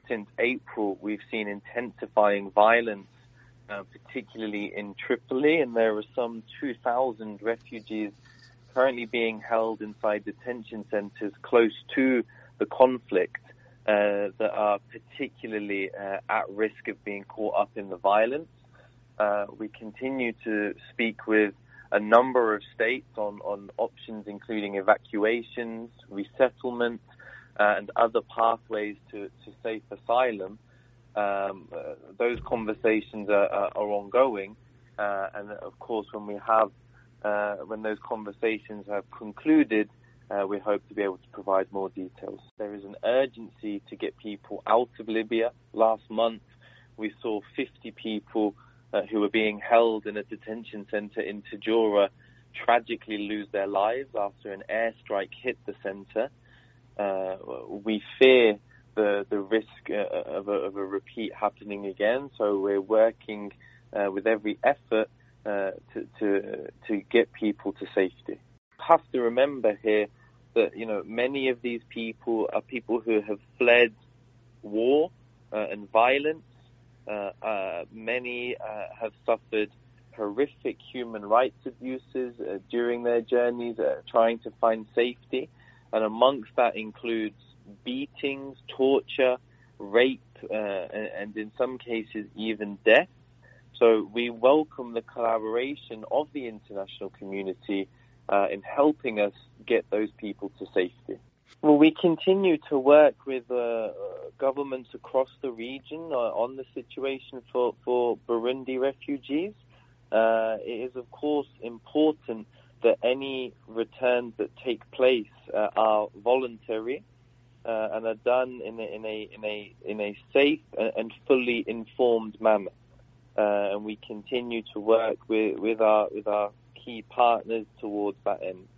since April, we've seen intensifying violence, particularly in Tripoli, and there are some 2,000 refugees currently being held inside detention centres close to the conflict that are particularly at risk of being caught up in the violence. We continue to speak with a number of states on options including evacuations, resettlement, and other pathways to safe asylum. Those conversations are ongoing, and of course when those conversations have concluded, we hope to be able to provide more details. There is an urgency to get people out of Libya. Last month we saw 50 people who were being held in a detention centre in Tajura tragically lose their lives after an airstrike hit the centre. We fear the risk of a repeat happening again, so we're working with every effort to get people to safety. Have to remember here that many of these people are people who have fled war and violence. Many have suffered horrific human rights abuses during their journeys, trying to find safety, and amongst that includes beatings, torture, rape, and in some cases even death. So we welcome the collaboration of the international community in helping us get those people to safety. Well, we continue to work with governments across the region on the situation for Burundi refugees. It is, of course, important that any returns that take place are voluntary and are done in a safe and fully informed manner. And we continue to work with our key partners towards that end.